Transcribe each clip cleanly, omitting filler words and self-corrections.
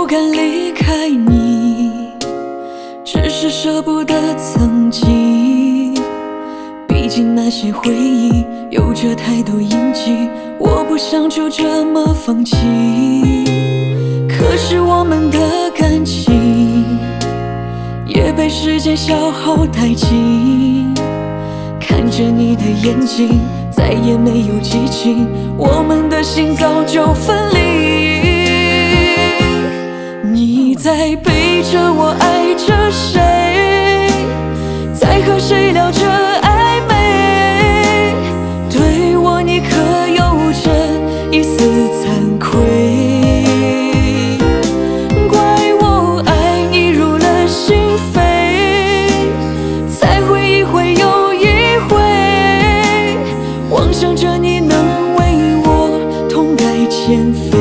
敢离开你，只是舍不得曾经。毕竟那些回忆有着太多印记，我不想就这么放弃。可是我们的感情也被时间消耗殆尽，看着你的眼睛再也没有激情，我们的心早就分离。你在背着我爱着谁，在和谁聊着暧昧，对我你可有着一丝惭愧。想着你能为我痛改前非，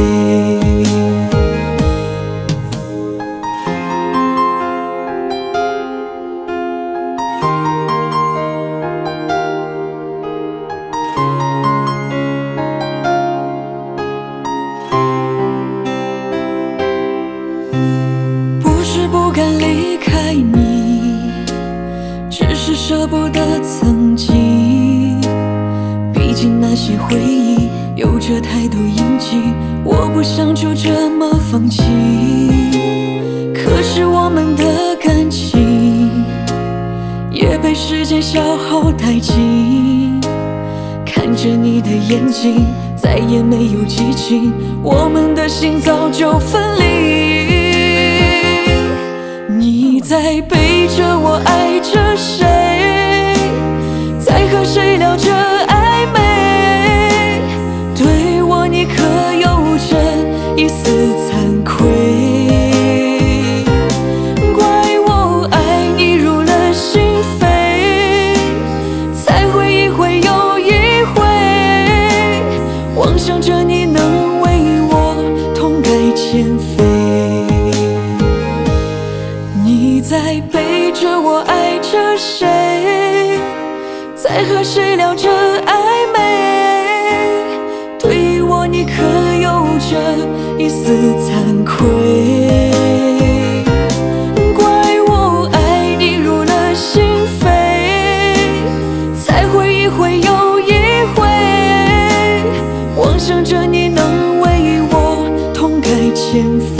不是不敢离开你，只是舍不得曾经。毕竟那些回忆有着太多印记，我不想就这么放弃。可是我们的感情也被时间消耗殆尽，看着你的眼睛再也没有激情，我们的心早就分离。你在背着我爱着谁，在和谁聊着暧昧，对我你可有着一丝惭愧。怪我爱你入了心扉，才会一回又一回，妄想着你能为我痛改前非。你在背着我爱着谁，在和谁聊着暧昧，对我你可有着一丝惭愧。怪我爱你入了心扉，才会一回又一回，妄想着你能为我痛改前非。